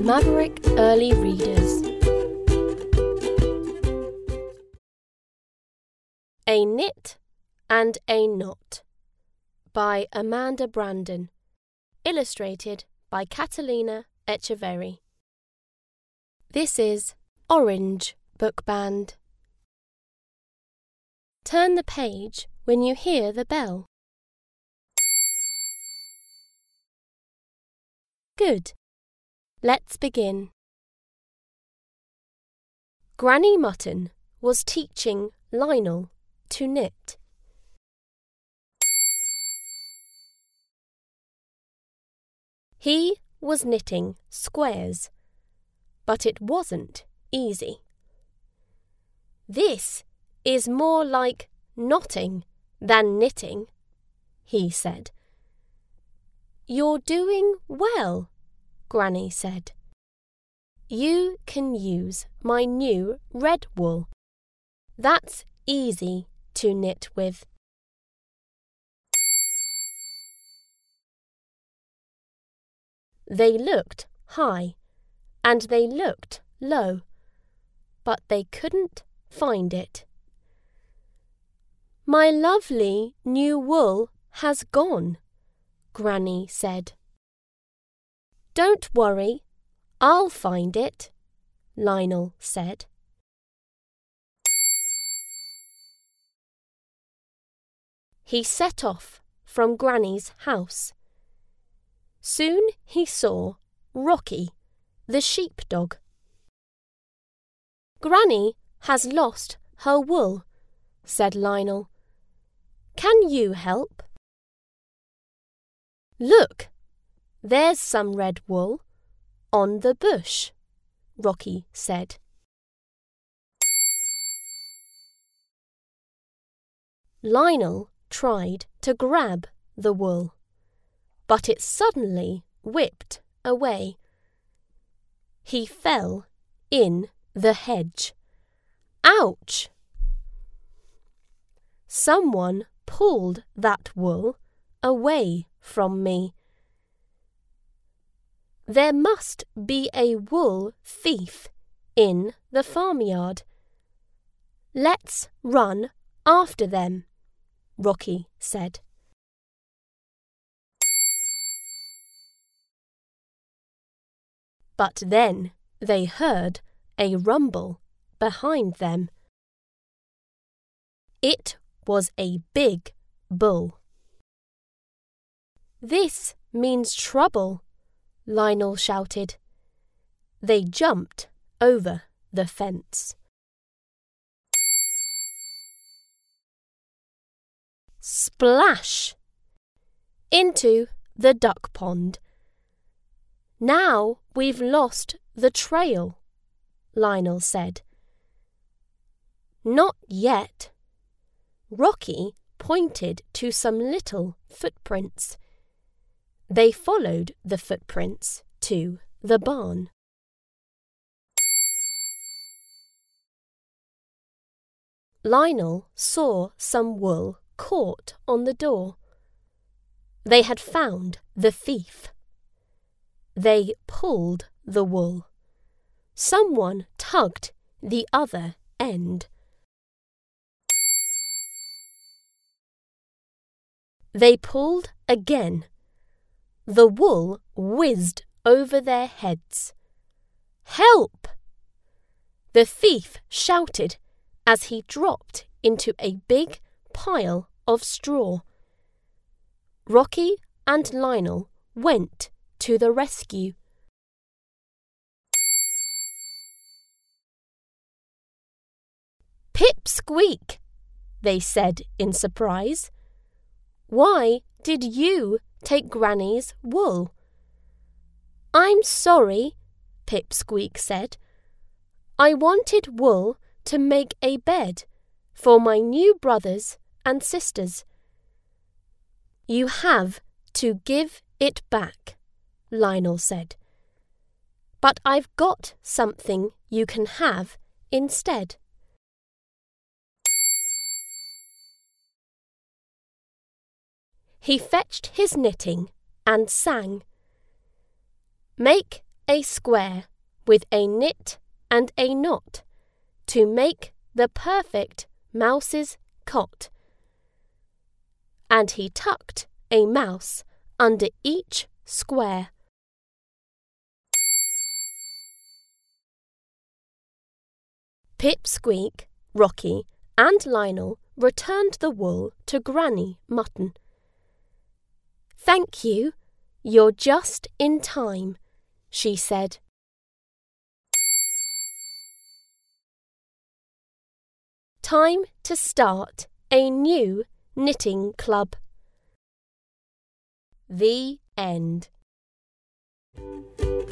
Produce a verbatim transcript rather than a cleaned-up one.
Maverick Early Readers. A Knit and a Knot by Amanda Brandon. Illustrated by Catalina Echeverri. This is Orange Book Band. Turn the page when you hear the bell. Good. Let's begin. Granny Mutton was teaching Lionel to knit. He was knitting squares, but it wasn't easy. This is more like knotting than knitting, he said. You're doing well, Granny said. You can use my new red wool. That's easy to knit with. They looked high and they looked low, but they couldn't find it. My lovely new wool has gone, Granny said. Don't worry, I'll find it, Lionel said. He set off from Granny's house. Soon he saw Rocky, the sheepdog. Granny has lost her wool, said Lionel. Can you help? Look, there's some red wool on the bush, Rocky said. Lionel tried to grab the wool, but it suddenly whipped away. He fell in the hedge. Ouch! Someone pulled that wool away from me. There must be a wool thief in the farmyard. Let's run after them, Rocky said. But then they heard a rumble behind them. It was a big bull. This means trouble, Lionel shouted. They jumped over the fence. Splash! Into the duck pond. Now we've lost the trail, Lionel said. Not yet. Rocky pointed to some little footprints. They followed the footprints to the barn. Lionel saw some wool caught on the door. They had found the thief. They pulled the wool. Someone tugged the other end. They pulled again. The wool whizzed over their heads. Help! The thief shouted as he dropped into a big pile of straw. Rocky and Lionel went to the rescue. Pip-squeak, they said in surprise. Why did you take Granny's wool? I'm sorry, Pip-squeak said. I wanted wool to make a bed for my new brothers and sisters. You have to give it back, Lionel said. But I've got something you can have instead. He fetched his knitting and sang. Make a square with a knit and a knot to make the perfect mouse's cot. And he tucked a mouse under each square. Pip, Squeak, Rocky, and Lionel returned the wool to Granny Mutton. "Thank you, you're just in time," she said. Time to start a new knitting club. The end.